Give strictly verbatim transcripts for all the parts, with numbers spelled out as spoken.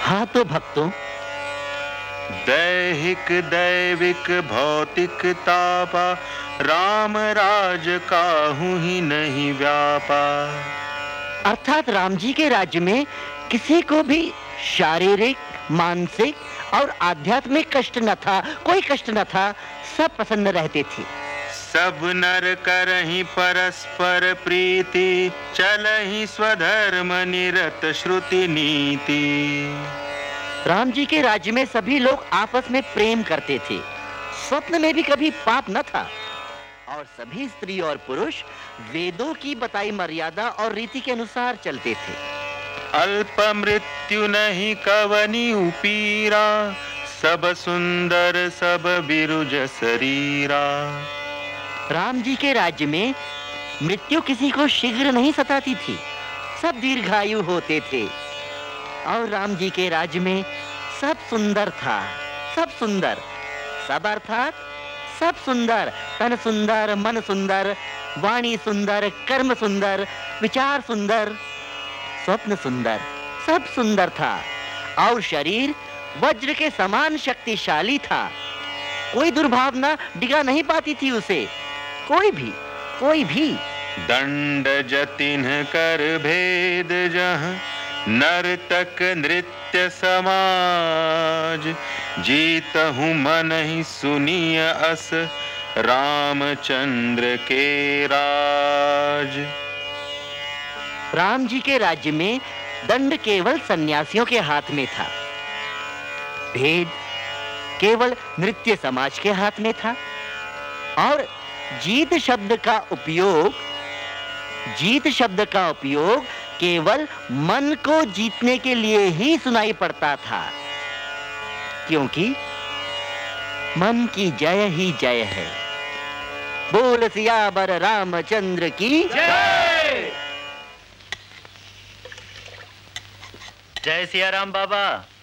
हाँ तो भक्तों, दैहिक दैविक भौतिक तापा, राम राज काहू ही नहीं व्यापा। अर्थात राम जी के राज्य में किसी को भी शारीरिक, मानसिक और आध्यात्मिक कष्ट न था, कोई कष्ट न था, सब प्रसन्न रहते थे। सब नर करहि परस्पर प्रीति, चलहि स्वधर्म निरत श्रुति नीति। राम जी के राज्य में सभी लोग आपस में प्रेम करते थे, स्वप्न में भी कभी पाप न था, और सभी स्त्री और पुरुष वेदों की बताई मर्यादा और रीति के अनुसार चलते थे। अल्प मृत्यु नहीं कवनी उपीरा, सब सुंदर सब बिरुज शरीरा। राम जी के राज्य में मृत्यु किसी को शीघ्र नहीं सताती थी, सब दीर्घायु होते थे। और राम जी के राज्य में सब सुंदर था, सब सुंदर, सब अर्थात सब सुंदर, तन सुंदर, मन सुंदर, वाणी सुंदर, कर्म सुंदर, विचार सुंदर, स्वप्न सुंदर, सब सुंदर था। और शरीर वज्र के समान शक्तिशाली था, कोई दुर्भावना डिगा नहीं पाती थी उसे, कोई भी, कोई भी। दंड जतिन कर भेद जहाँ, नर्तक नृत्य समाज। जीतहु मन ही सुनिय अस, रामचंद्र के राज। राम जी के राज्य में दंड केवल सन्यासियों के हाथ में था, भेद केवल नृत्य समाज के हाथ में था, और जीत शब्द का उपयोग जीत शब्द का उपयोग केवल मन को जीतने के लिए ही सुनाई पड़ता था, क्योंकि मन की जय ही जय है। बोल सियावर रामचंद्र की जय। जय सिया राम बाबा।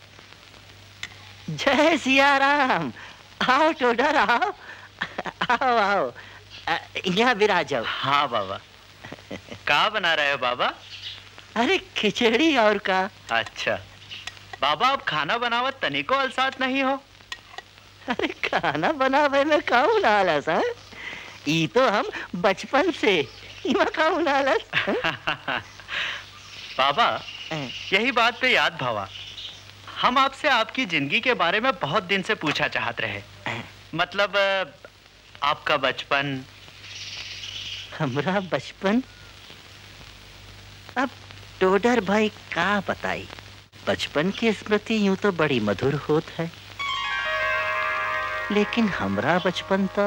जय सिया राम। आओ टोडर, आओ आओ आओ, यहाँ विराज जाओ। हाँ बाबा। क्या बना रहे हो बाबा? अरे खिचड़ी और का। अच्छा बाबा, अब खाना बनावत तनिको अलसात नहीं हो? अरे खाना बनावे में काहू आलस है, ई तो हम बचपन से इमा काहू आलस। बाबा यही बात पे याद भवा, हम आपसे आपकी जिंदगी के बारे में बहुत दिन से पूछा चाहत रहे। मतलब आपका बचपन। हमरा बचपन? अब टोडर भाई का बताई, बचपन की स्मृति यूं तो बड़ी मधुर होत है, लेकिन हमरा बचपन तो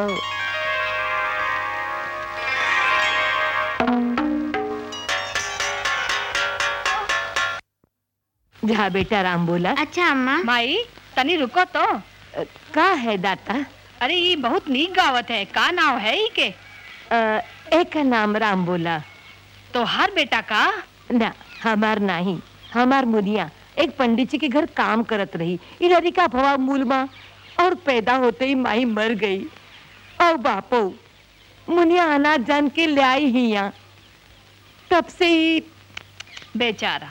जा बेटा राम बोला। अच्छा अम्मा। माई तनी रुको तो। का है दाता? अरे ये बहुत नीक गावत है, का नाम है ई के? आ, एक का नाम राम बोला। तो हर बेटा का? ना हमार नहीं, हमार मुनिया एक पंडित जी के घर काम करत रही, इधर का भवा मूल माँ, और पैदा होते ही माई मर गई, और बापो मुनिया अनाज जान के ले आई ही यहाँ, तब से ही बेचारा।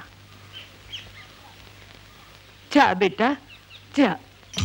जा बेटा जा।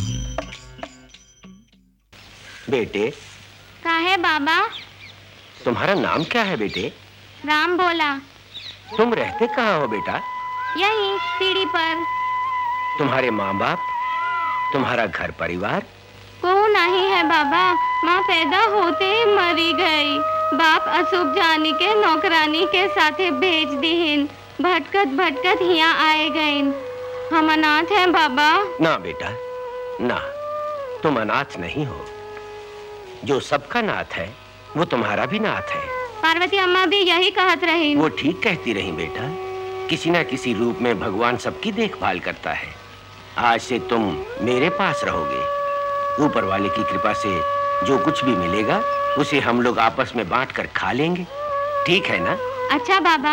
बेटे। का है बाबा? तुम्हारा नाम क्या है बेटे? राम बोला। तुम रहते कहाँ हो बेटा? यही सीढ़ी पर। तुम्हारे माँ बाप, तुम्हारा घर परिवार? को नहीं है बाबा, माँ पैदा होते ही मरी गई, बाप अशुभ जानी के नौकरानी के साथे भेज दीहिन, भटकत भटकत यहाँ आए गईन, हम अनाथ हैं बाबा। ना बेटा ना, तुम अनाथ नहीं हो, जो सबका नाथ है वो तुम्हारा भी नाथ है। पार्वती अम्मा भी यही कहत रही। वो ठीक कहती रही बेटा, किसी ना किसी रूप में भगवान सबकी देखभाल करता है। आज से तुम मेरे पास रहोगे, ऊपर वाले की कृपा से जो कुछ भी मिलेगा उसे हम लोग आपस में बांट कर खा लेंगे, ठीक है ना? अच्छा बाबा।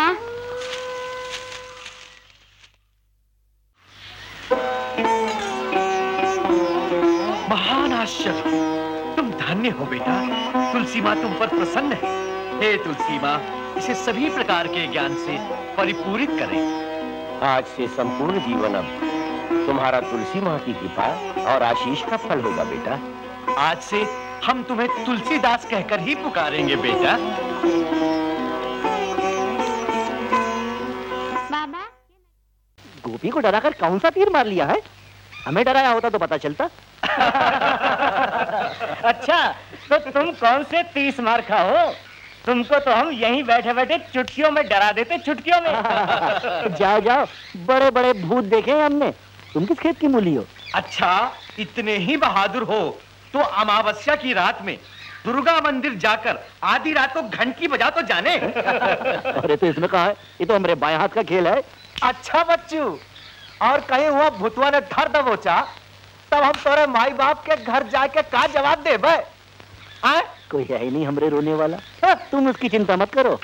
महान आश्चर्य, तुम धन्य हो बेटा, तुलसी माँ तुम पर प्रसन्न है। हे तुलसी माँ, इसे सभी प्रकार के ज्ञान से परिपूरित करें। आज से संपूर्ण जीवन अब तुम्हारा तुलसी माँ की कृपा और आशीष का फल होगा बेटा। आज से हम तुम्हें तुलसीदास कहकर ही पुकारेंगे बेटा। बाबा, गोपी को डराकर कौन सा तीर मार लिया है? हमें डराया होता तो पता चलता। अच्छा, तो तुम कौन से तीस मार खाओ? तुमको तो हम यहीं बैठे बैठे चुटकियों में डरा देते, चुटकियों में। जाओ जाओ, बड़े बड़े भूत देखे हैं हमने। तुम किस खेत की मूली हो? अच्छा, इतने ही बहादुर हो तो अमावस्या की रात में दुर्गा मंदिर जाकर आधी रात को घंटी बजा तो जाने। अरे तो इसमें कहा है, ये तो हमारे बाएं हाथ का खेल है। अच्छा बच्चू, और कहीं हुआ भुतवा ने धर दबोचा, तब हम तोरे माई बाप के घर जाके का जवाब दे बे? कोई है ही नहीं हमरे रोने वाला। हाँ, तुम उसकी चिंता मत करो।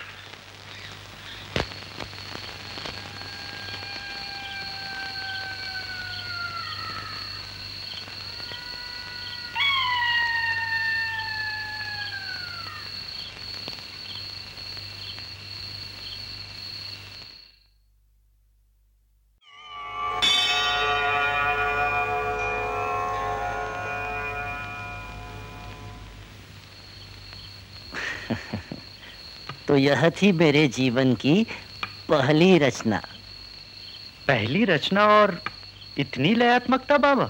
तो यह थी मेरे जीवन की पहली रचना। पहली रचना और इतनी लयात्मकता बाबा?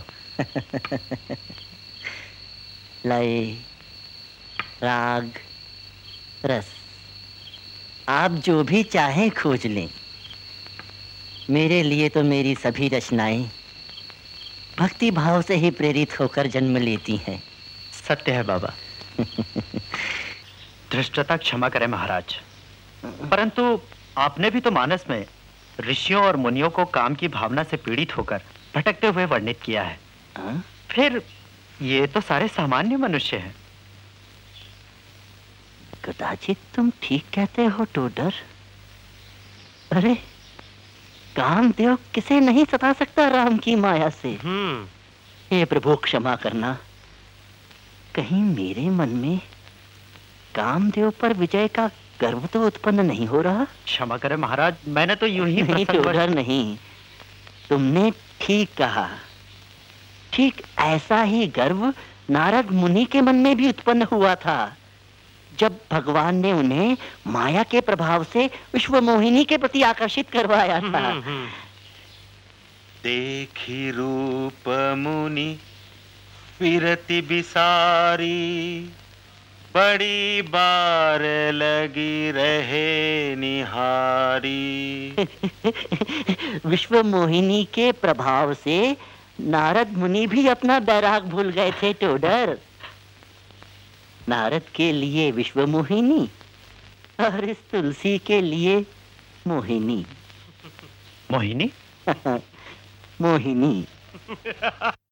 लय, राग, रस, आप जो भी चाहें खोज लें। मेरे लिए तो मेरी सभी रचनाएं भक्ति भाव से ही प्रेरित होकर जन्म लेती हैं। सत्य है बाबा। धृष्टता क्षमा करें महाराज, परंतु आपने भी तो मानस में ऋषियों और मुनियों को काम की भावना से पीड़ित होकर भटकते हुए वर्णित किया है। हाँ? फिर ये तो सारे सामान्य मनुष्य हैं। कदाचित तुम ठीक कहते हो टोडर। अरे कामदेव किसे नहीं सता सकता राम की माया से। हे प्रभु क्षमा करना, कहीं मेरे मन में कामदेव पर विजय का गर्व तो उत्पन्न नहीं हो रहा? क्षमा करें महाराज, मैंने तो यूं ही नहीं टोडर नहीं, तुमने ठीक कहा। ठीक ऐसा ही गर्व नारद मुनि के मन में भी उत्पन्न हुआ था, जब भगवान ने उन्हें माया के प्रभाव से विश्व मोहिनी के प्रति आकर्षित करवाया था। देखी रूप मुनि फिरति बिसारी, बड़ी बार लगी रहे निहारी। विश्व मोहिनी के प्रभाव से नारद मुनि भी अपना बैराग भूल गए थे टोडर। नारद के लिए विश्व मोहिनी और इस तुलसी के लिए मोहिनी। मोहिनी मोहिनी